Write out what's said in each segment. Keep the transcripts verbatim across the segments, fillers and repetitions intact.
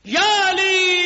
याली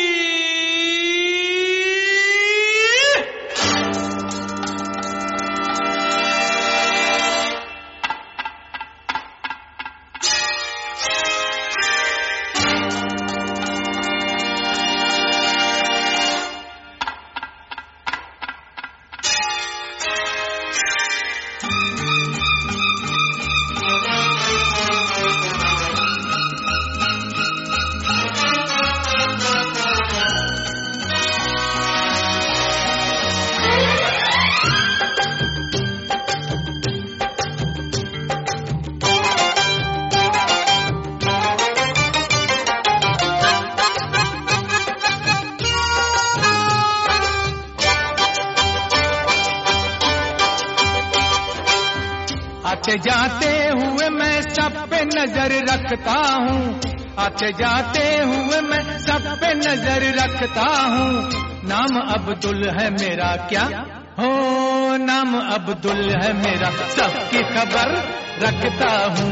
आते जाते हुए मैं सब पे नजर रखता हूँ, आते जाते हुए मैं सब पे नजर रखता हूँ। नाम अब्दुल है मेरा क्या हो, नाम अब्दुल है मेरा, सबकी खबर रखता हूँ।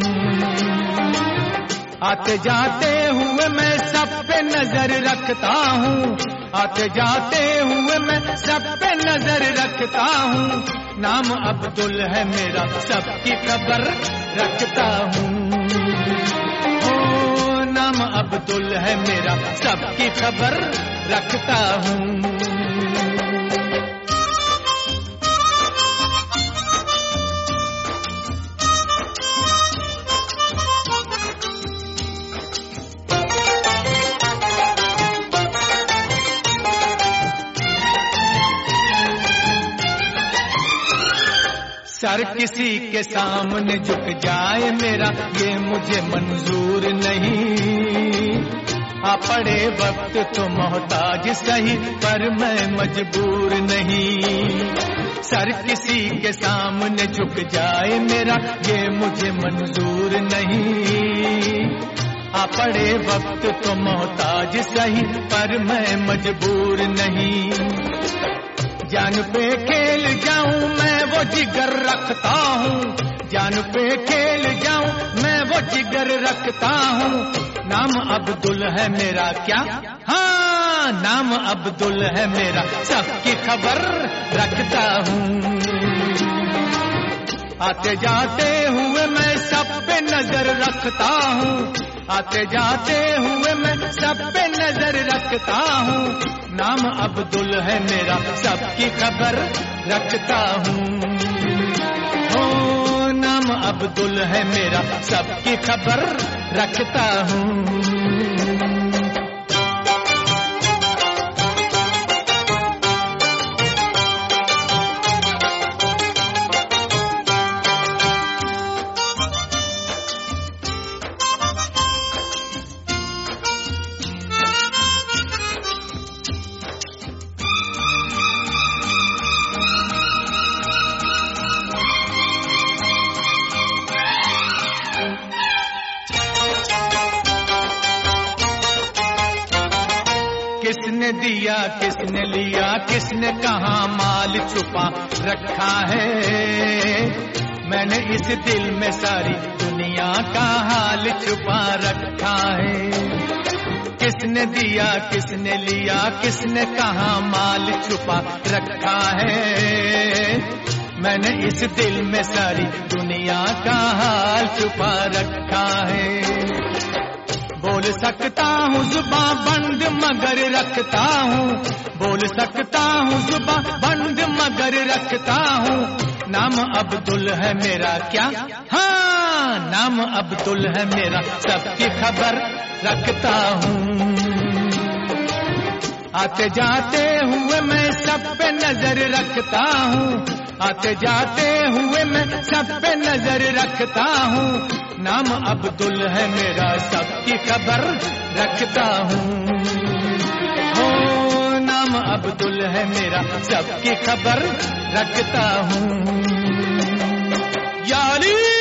आते जाते हुए मैं सब पे नजर रखता हूँ, आते जाते हुए मैं सब पे नजर रखता हूँ। नाम अब्दुल है मेरा, सबकी खबर रखता हूँ। ओ नाम अब्दुल है मेरा, सबकी खबर रखता हूँ। सर किसी के सामने झुक जाए मेरा, ये मुझे मंजूर नहीं। आ पड़े वक्त तो मोहताज सही, पर मैं मजबूर नहीं। सर किसी के सामने झुक जाए मेरा, ये मुझे मंजूर नहीं। आ पड़े वक्त तो मोहताज सही, पर मैं मजबूर नहीं। जान पे खेल जाऊं मैं वो जिगर रखता हूँ, जान पे खेल जाऊं मैं वो जिगर रखता हूँ। नाम अब्दुल है मेरा क्या, हाँ नाम अब्दुल है मेरा, सबकी खबर रखता हूँ। आते जाते हुए मैं सब पे नजर रखता हूँ, आते जाते हुए मैं सब पे नजर रखता हूँ। नाम अब्दुल है मेरा, सबकी खबर रखता हूँ। ओ नाम अब्दुल है मेरा, सबकी खबर रखता हूँ। किसने दिया किसने लिया, किसने कहाँ माल छुपा रखा है। मैंने इस दिल में सारी दुनिया का हाल छुपा रखा है। किसने दिया किसने लिया, किसने कहाँ माल छुपा रखा है। मैंने इस दिल में सारी दुनिया का हाल छुपा रखा है। बोल सकता हूँ जुबां बंद मगर रखता हूँ, बोल सकता हूँ जुबां बंद मगर रखता हूँ। नाम अब्दुल है मेरा क्या, हाँ नाम अब्दुल है मेरा, सबकी खबर रखता हूँ। आते जाते हुए मैं सब पे नजर रखता हूँ, आते जाते हुए मैं सब पे नजर रखता हूँ। नाम अब्दुल है मेरा, सबकी खबर रखता हूँ। ओ नाम अब्दुल है मेरा, सबकी खबर रखता हूँ। याली